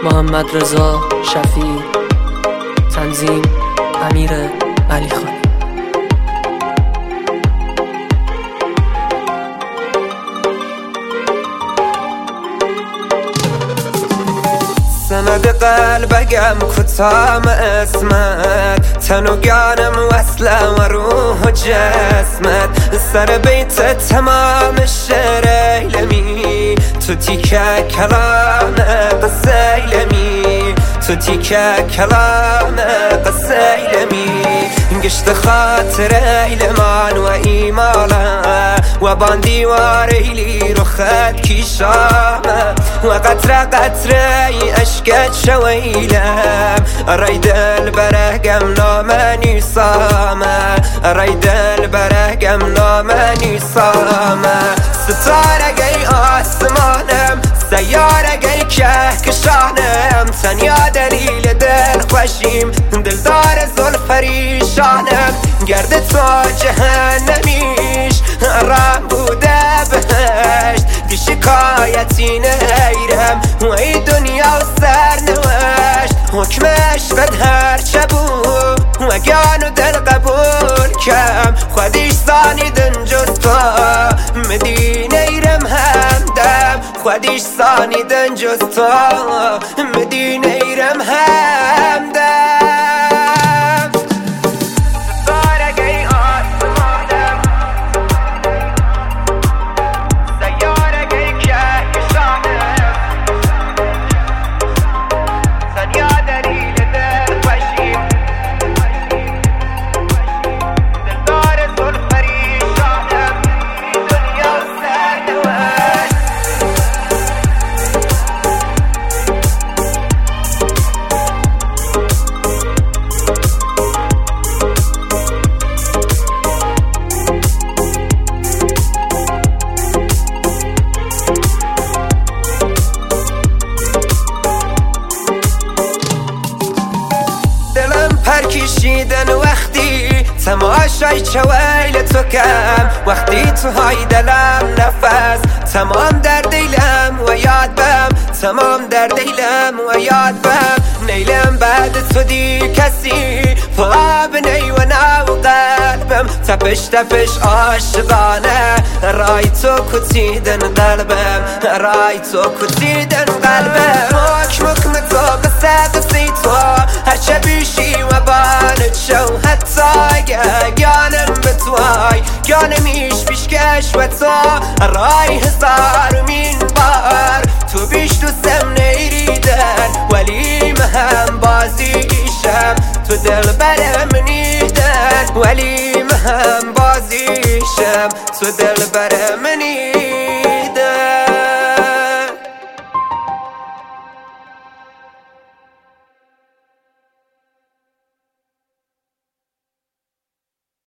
محمد رضا شفیع، تنظیم امیر علیخانی. سند قلبگم کتام اسمت، تن و گانم وصله و روح و جسمت. سر بیت تمام شریلمی، تو تیکه کلام قسیلمی، تو تیکه کلام قسیلمی. گشت خاطر ایلمان و ایماله و باندی واريلي رخات كيشامة وقطرة قطرة أشكت شويلة. ريد البرقم نامني صامة، ريد البرقم نامني صامة. ستارة جاي آسمانم، سيارة جاي كهكشانم. تنيا دليل دل خوشیم، دلدار زلف ریشانم. گرد تو جهنمیش رام بوده بهشت، دی شکایتی نیرم و ای دنیا و سرنوشت. حکمش بد هرچه بود و گان و دل قبول کم. خودیش سانیدن جز تو مدینه ایرم همدم، خودیش سانیدن جز تو مدینه ایرم همدم. پرکشیدن وقتی تماشای چویل تو کم. وقتی تو های دلم نفس تمام در دیلم و یاد بم، تمام در دیلم و یاد بم. نیلم بعد تو دی کسی فاب نی و نو قلبم. تپش تپش عاشقانه رای تو کتیدن قلبم، رای تو کتیدن قلبم. مک تو بسقسی تو هرچه بیشی و بانت شو. حتی گانم به توی گانمیش پیشکش و تو رای هزار مین بار. تو بیش دوستم نیریدن ولی مهم بازیشم. تو دل برم نیدن ولی مهم بازیشم. تو دل برم نیدن